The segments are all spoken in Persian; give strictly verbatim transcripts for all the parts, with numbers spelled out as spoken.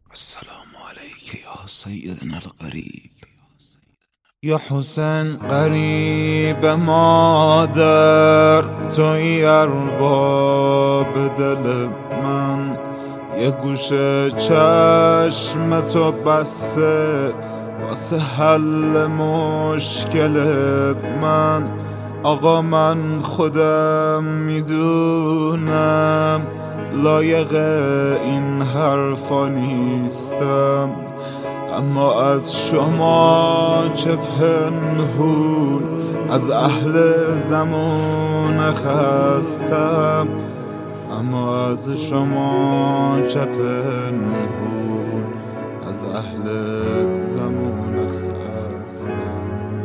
السلام عليك يا سيدنا الغريب. یا حسین غریب مادر، توی ارباب دل من، یه گوشه چشم تو بسته واسه حل مشکل من. آقا من خودم میدونم لایق این حرفا نیستم، اما از شما چه پنهون از اهل زمان خستم، اما از شما چه پنهون از اهل زمان خستم.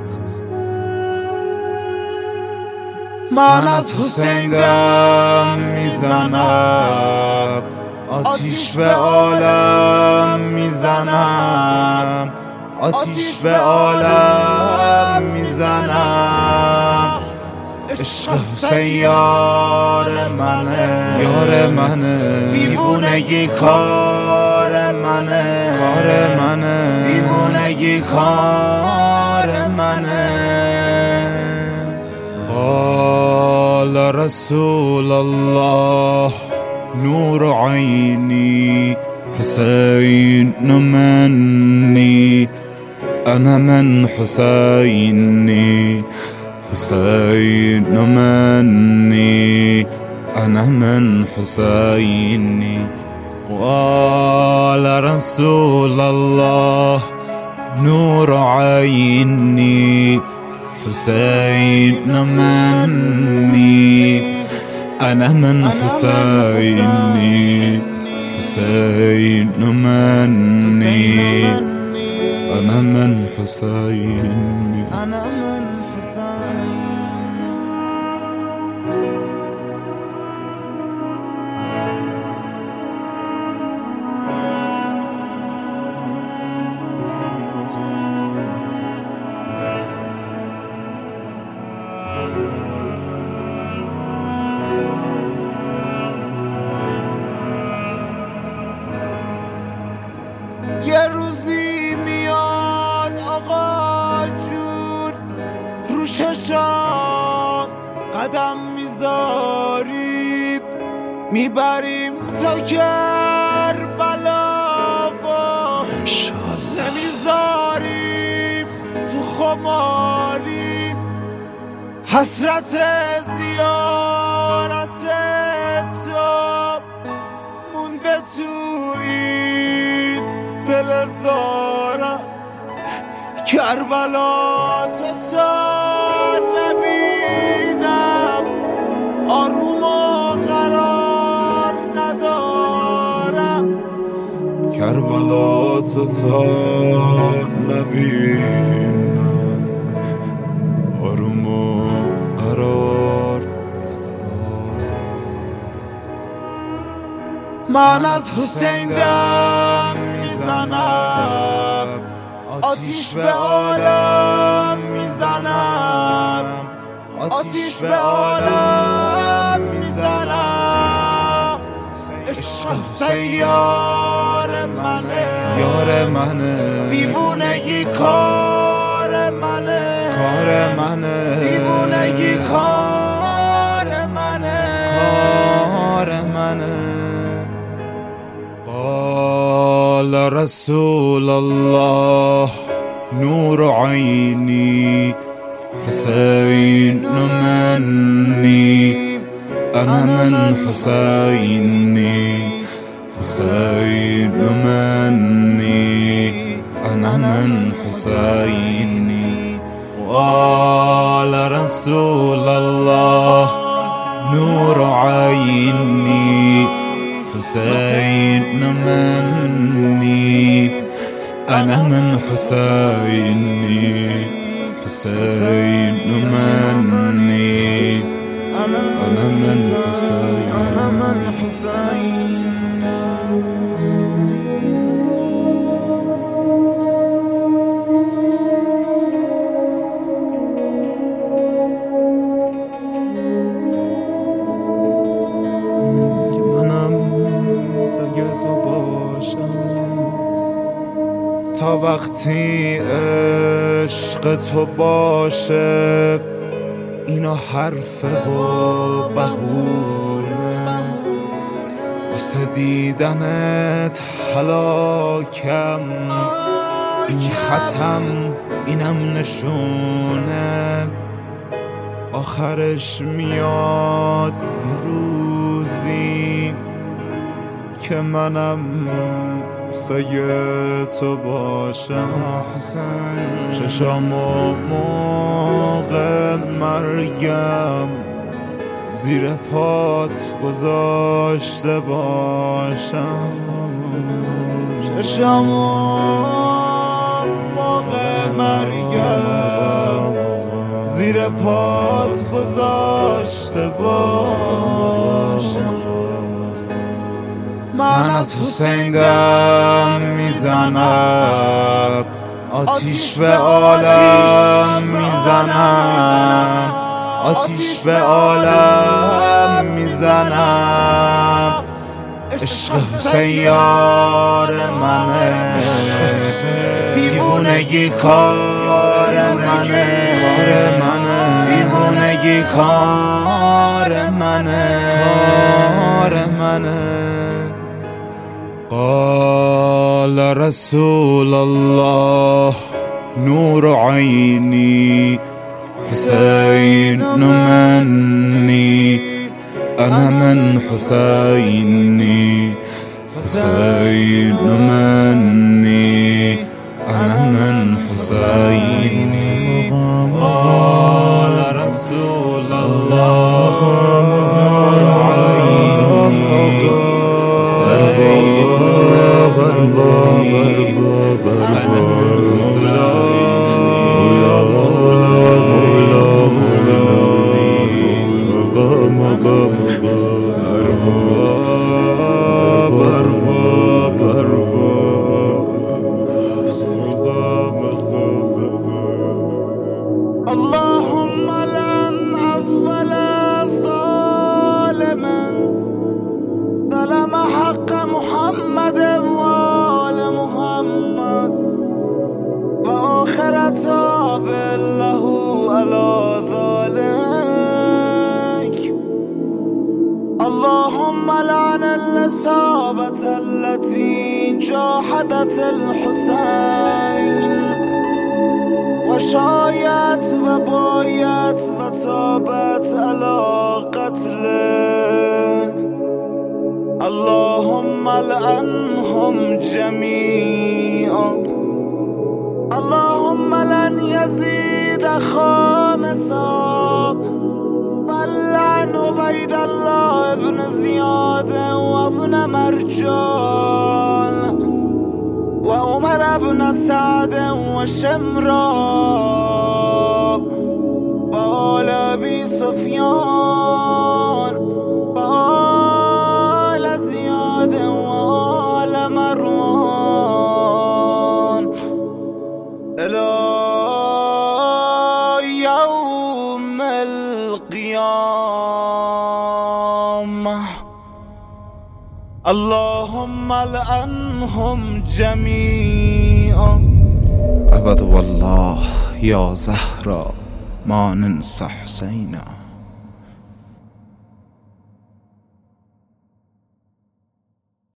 من از حسین دم میزنم، آتیش به عالم میزنم، آتیش به عالم میزنم. عشق حسین یار منه، یار منه، دیوونگی کار منه، کار منه، دیوونگی کار منه. قال رسول الله نور عيني حسين مني، أنا من حسيني، حسين مني، أنا من حسيني. قال رسول الله نور عيني حسين مني، أنا من حسيني، حسين مني، أنا من حسيني، أنا من حسيني. یه روزی میاد آقا جون، رو چشام قدم میذاریم، میبریم تا کربلا و نمیذاریم تو خماری. حسرت زیارت تو مونده تو این دل زارم، کربلا تو تا نبینم آروم و قرار ندارم، کربلا تو تا نبینم آروم و قرار ندارم. من از حسین دم میزنم، آتیش به عالم میزنم، آتیش به عالم میزنم. عشق حسین یار منه، یار منه، دیوونگی کار منه، کار منه، دیوونگی کار منه، کار منه. قال رسول الله نور عيني حسين مني، أنا من حسيني، حسين مني، أنا من حسيني. قال رسول الله نور عيني حسين مني، أنا من حسيني، حسين مني، أنا من حسين، أنا من حسين. منم سگ تو باشم، تا وقتی عشق تو باشه اینا حرفه و بهونه، واسه دیدنت هلاکم، این ختم اینم نشونه، آخرش میاد یه روزی که منم سایه تو باشم. چشام و موقع مرگم زیر پات گذاشته باشم. چشام و موقع مرگم زیر پات گذاشته باشم. من از حسین دم میزنم، آتیش به عالم میزنم، آتیش به عالم میزنم. عشق حسین یار منه، دیوونگی کار منه، دیوونگی کار منه، کار منه. قال رسول الله نور عيني حسين مني أنا من حسيني، حسين مني أنا من حسيني. قال رسول الله نور عيني حسين اللهم لن أفل ظالما ظلم حق محمد وآل محمد وآخرة بالله على ذلك. اللهم لعن الإصابة التي جاحدت الحسين وشايت وبايت وتابت على قتله. اللهم لعنهم جميعا. اللهم لن يزيد خامسا، ولعن عبيد الله ابن زياد وابن مرجان وعمر ابن سعد وشمران وآل أبي سفيان وآل زياد وآل مروان إلى يوم القيامة. اللهم لعنهم جميعا. أبد والله يا زهرا ما ننسى حسينا.